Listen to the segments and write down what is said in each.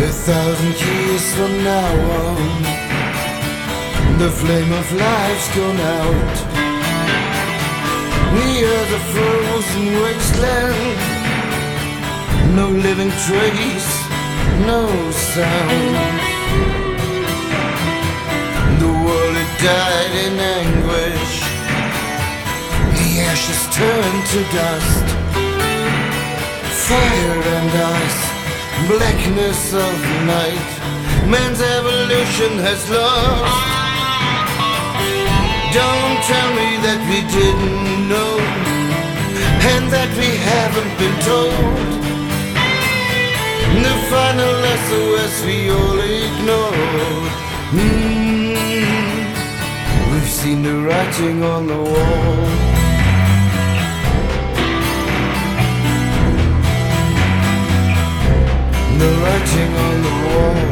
1,000 years from now on, the flame of life's gone out. We are the frozen wasteland, no living trace, no sound. The world had died in anguish, the ashes turned to dust. Fire and ice, blackness of night, man's evolution has lost. Don't tell me that we didn't know, and that we haven't been told. The final SOS we all ignored. We've seen the writing on the wall. The writing on the wall.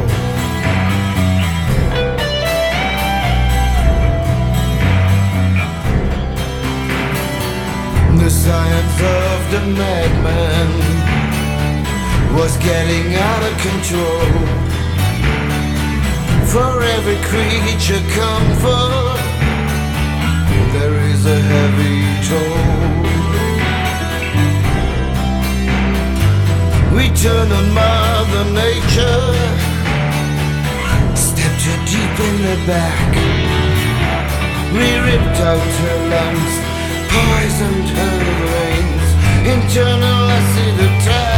The science of the madman was getting out of control. For every creature comfort, there is a heavy toll. We turned on Mother Nature, stepped her deep in the back. We ripped out her lungs, poisoned her veins, internal acid attack.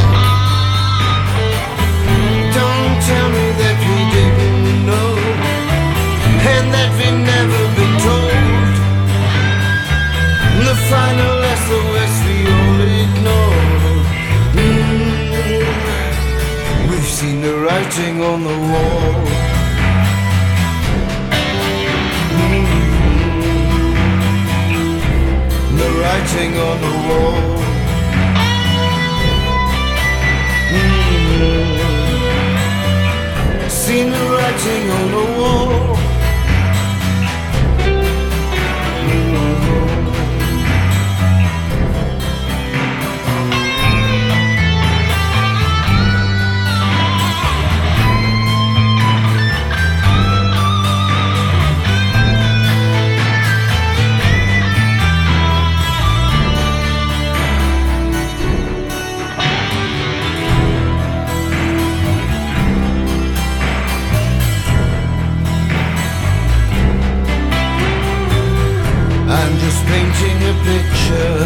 Don't tell me that we didn't know, and that we never been told. The final SOS we all ignored. We've seen the writing on the wall. The writing on the wall. Seen the writing on the wall. Painting a picture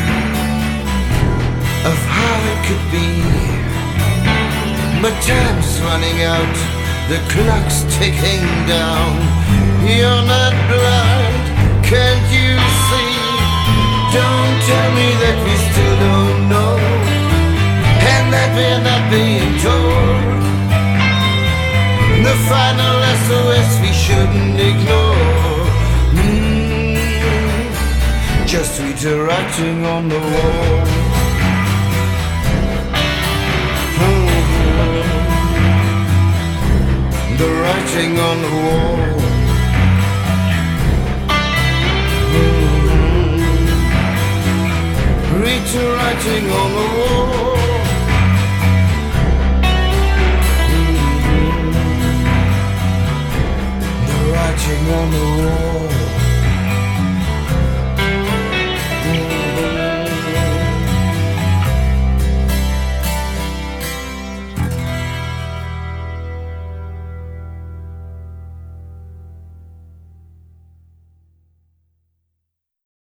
of how it could be, but time's running out, the clock's ticking down. You're not blind, can't you see? Don't tell me that we still don't know, and that we're not being told. The final SOS we shouldn't ignore. Just read the writing on the wall. The writing on the wall. Read the writing on the wall. The writing on the wall.